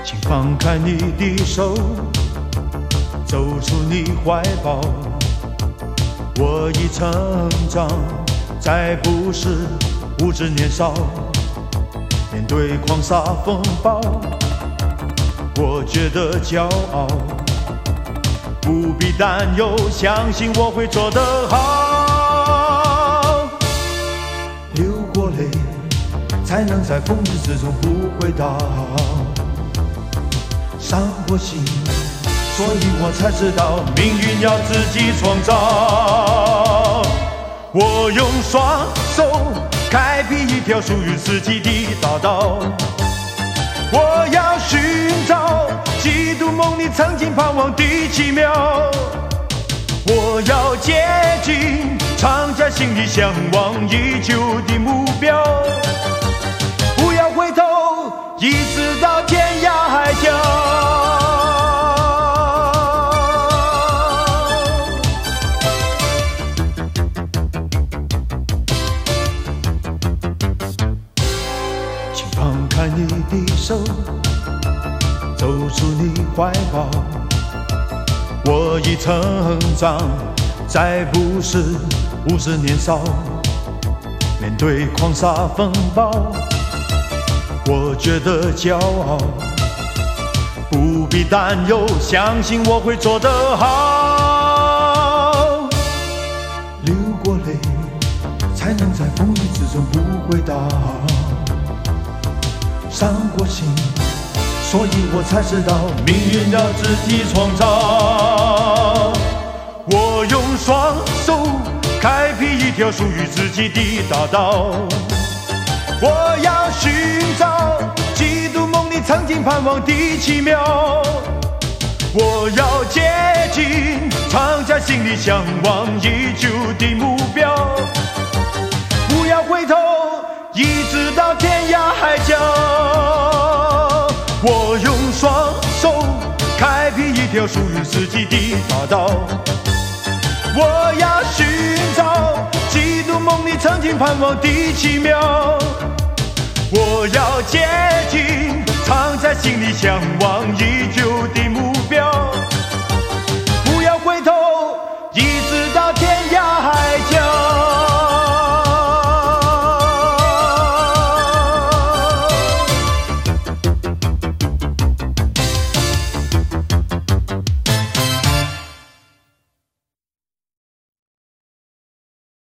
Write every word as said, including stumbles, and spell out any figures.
请放开你的手，走出你怀抱。我已成长，再不是无知年少。面对狂沙风暴，我觉得骄傲。不必担忧，相信我会做得好。流过泪，才能在风雨之中不会倒。伤过心，所以我才知道命运要自己创造。我用双手开辟一条属于自己的大道。我要寻找几度梦里曾经盼望的奇妙。我要接近藏在心里向往已久的目标。不要回头，一直到天涯海角。请放开你的手，走出你怀抱。我已成长，再不是无知年少。面对狂沙风暴，我觉得骄傲。不必担忧，相信我会做得好。流过泪，才能在风雨之中不会倒。伤过心，所以我才知道命运要自己创造。我用双手开辟一条属于自己的大道。我要寻找几度梦里曾经盼望的奇妙。我要接近藏在心里向往已久的目标。不要回头，一直到天涯海角。我用双手开辟一条属于自己的大道。我要寻找几度梦里曾经盼望的奇妙。我要接近藏在心里向往已久的目标。不要回头，一直